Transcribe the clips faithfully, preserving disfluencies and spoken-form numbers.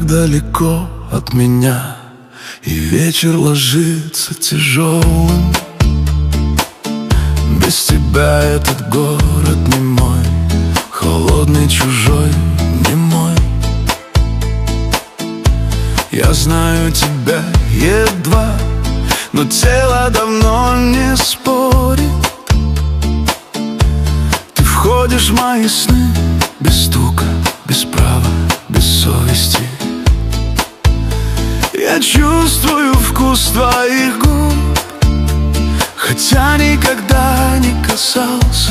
далеко от меня, и вечер ложится тяжелым. Без тебя этот город не мой, холодный, чужой, не мой. Я знаю тебя едва, но тело давно не спорит. Ты входишь в мои сны без стука, без права, без совести. Я чувствую вкус твоих губ, хотя никогда не касался.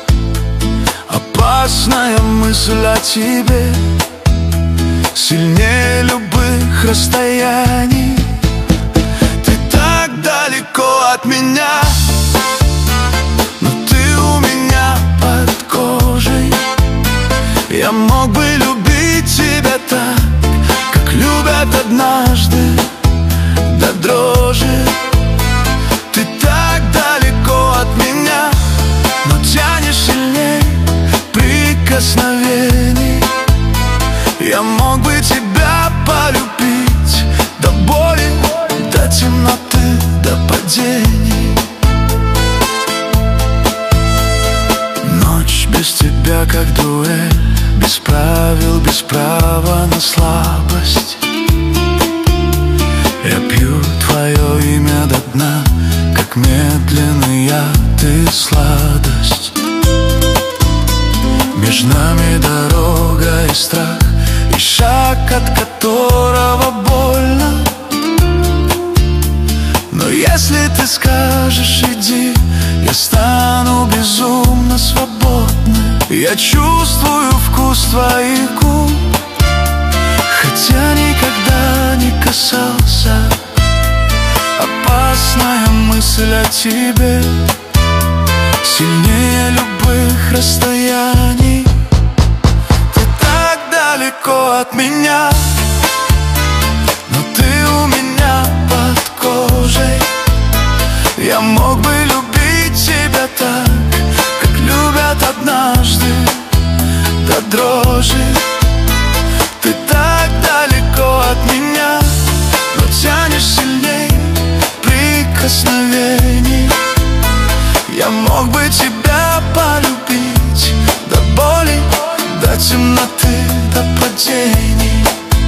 Опасная мысль о тебе сильнее любых расстояний. Ты так далеко от меня, но ты у меня под кожей. Я мог бы любить тебя так, как любят однажды до дрожи. Ты так далеко от меня, но тянешь сильней прикосновений. Я мог бы тебя полюбить до боли, до темноты, до падений. Ночь без тебя как дуэль, без правил, без права на слабость. Я пью твое имя до дна, как медленный яд и сладость. Между нами дорога и страх, и шаг, от которого больно. Но если ты скажешь иди, я стану безумно свободным. Я чувствую вкус твоих губ, хотя никогда не касался. Опасная мысль о тебе сильнее любых расстояний. Ты так далеко от меня, но ты у меня под кожей. Я мог бы любить тебя так, как любят однажды до дрожи. Ты так далеко от меня, но тянешь сильней прикосновений. Я мог бы тебя полюбить до боли, до темноты, до падений.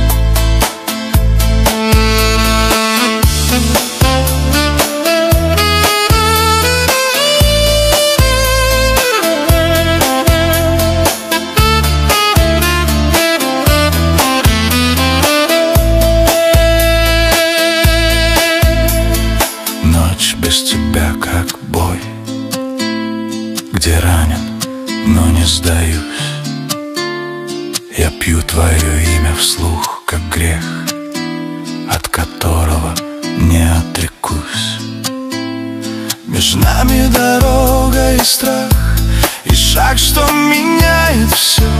Ночь без тебя как бой, где ранен, но не сдаюсь. Я пью твое имя вслух, как грех, от которого не отрекусь. Между нами дорога и страх, и шаг, что меняет все.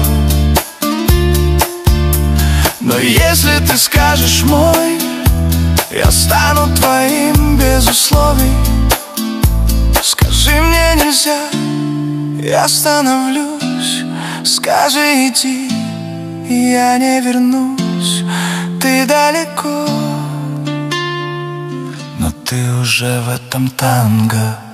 Но если ты скажешь мой, я стану твоим без условий. Скажи мне нельзя, я остановлюсь. Скажи иди, я не вернусь. Ты далеко, но ты уже в этом танго.